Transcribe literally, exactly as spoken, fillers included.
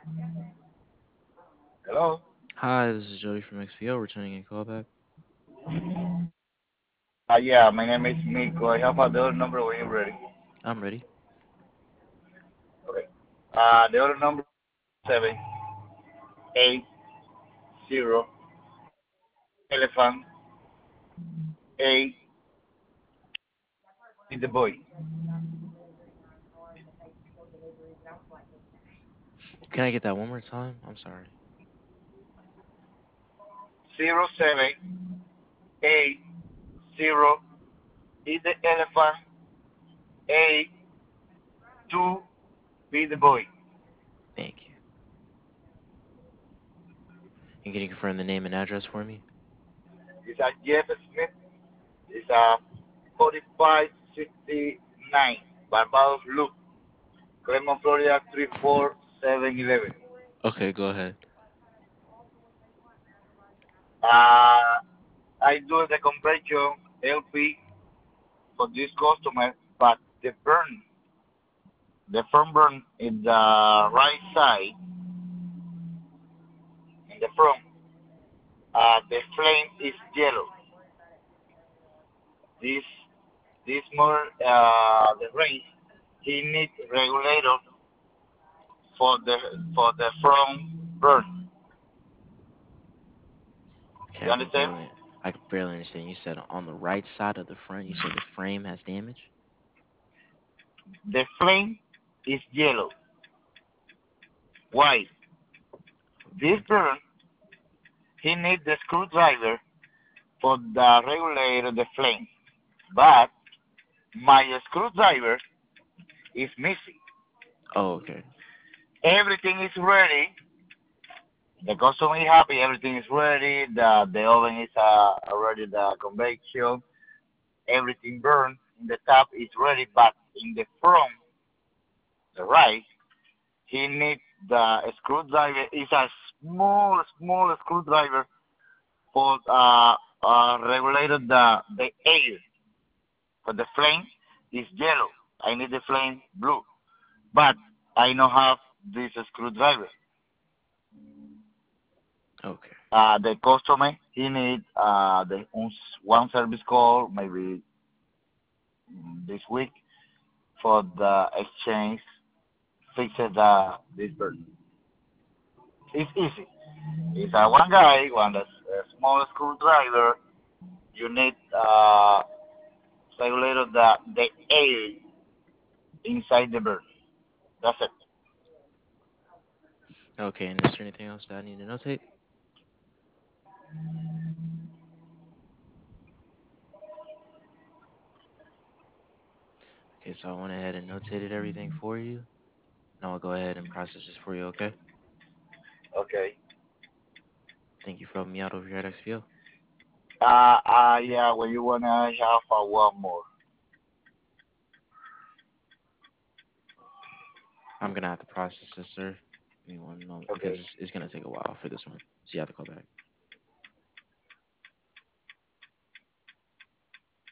Hello? Hi, this is Jody from X P O, returning a callback. Uh, yeah, my name is Miko. I have a the other number when you're ready. I'm ready. Okay. Uh, the other number seven eight zero elephant eight is the boy. Can I get that one more time? I'm sorry. Zero seven eight zero is the elephant eight two be the boy. Thank you. And can you confirm the name and address for me? It's a Jeff Smith. It's a forty-five sixty-nine Barbados Loop, Clermont, Florida three four seven eleven. Okay, go ahead. Uh, I do the compression L P for this customer, but the burn, the front burn in the right side, in the front, uh, the flame is yellow. This, this more, uh, the range, he need regulator for the, for the front burn. Okay, You I can understand? barely, I can barely understand. You said on the right side of the front, you said the frame has damage. The flame is yellow. Why? This Okay. burn, he need the screwdriver for the regulator, the flame. But my screwdriver is missing. Oh, okay. Everything is ready. The customer is happy. Everything is ready. The the oven is uh, already the convection. Everything burned. In the top is ready, but in the front, the right, he needs the screwdriver. It's a small, small screwdriver for uh, uh regulated the the air. For the flame is yellow. I need the flame blue, but I don't have this screwdriver. Okay. Uh, the customer he need uh, the one service call maybe mm, this week for the exchange fix the this burden. It's easy. It's uh, one guy, one a small screwdriver. You need uh, regulator the the air inside the bird. That's it. Okay, and is there anything else that I need to notate? Okay, so I went ahead and notated everything for you. Now I'll go ahead and process this for you, okay? Okay. Thank you for helping me out over here at X P O. Uh, uh, yeah. When you wanna have uh, one more. I'm gonna have to process this, sir. Give me one moment because Okay. it's, it's gonna take a while for this one. So you have to call back.